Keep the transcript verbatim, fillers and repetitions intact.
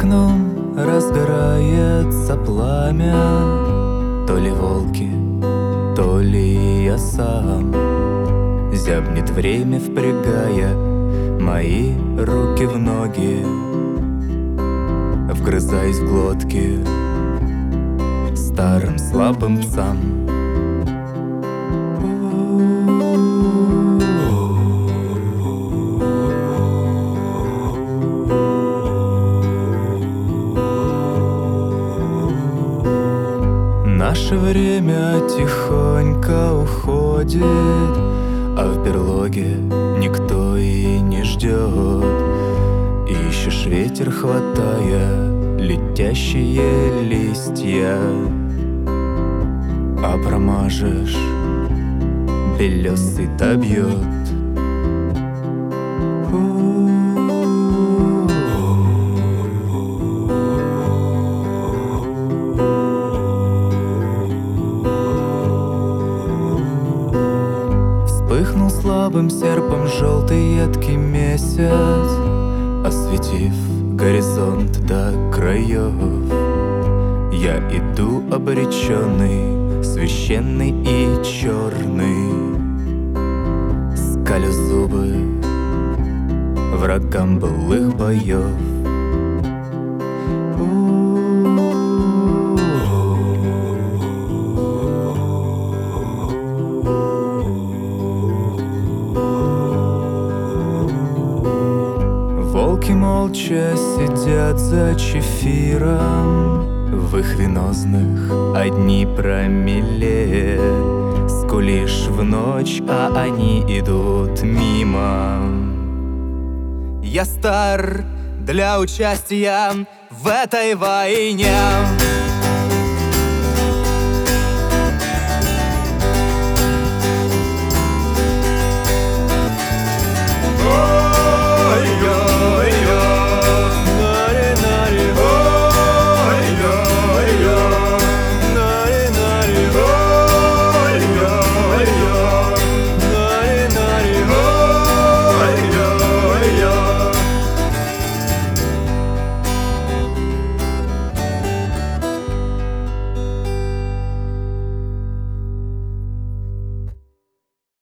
окном разгорается пламя. То ли волки, то ли я сам. Зябнет время, впрягая мои руки в ноги, вгрызаясь в глотки старым слабым псам. Наше время тихонько уходит, а в берлоге никто и не ждет. Ищешь ветер, хватая летящие листья, а промажешь, белесый добьет. Вспыхнул слабым серпом желтый едкий месяц, осветив горизонт до краев. Я иду обреченный, священный и черный, скалю зубы врагам былых боев. Волки молча сидят за чефиром, в их венозных одни промилле. Скулишь в ночь, а они идут мимо. Я стар для участия в этой войне.